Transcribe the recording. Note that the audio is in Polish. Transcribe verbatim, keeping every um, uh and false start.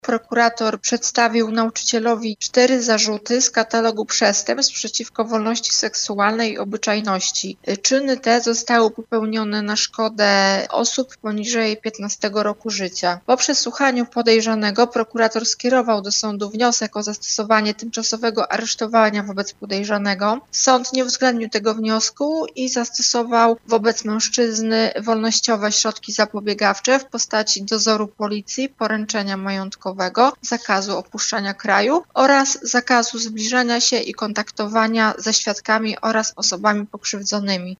Prokurator przedstawił nauczycielowi cztery zarzuty z katalogu przestępstw przeciwko wolności seksualnej i obyczajności. Czyny te zostały popełnione na szkodę osób poniżej piętnastego roku życia. Po przesłuchaniu podejrzanego prokurator skierował do sądu wniosek o zastosowanie tymczasowego aresztowania wobec podejrzanego. Sąd nie uwzględnił tego wniosku i zastosował wobec mężczyzny wolnościowe środki zapobiegawcze w postaci dozoru policji, poręczenia majątkowego, zakazu opuszczania kraju oraz zakazu zbliżania się i kontaktowania ze świadkami oraz osobami pokrzywdzonymi.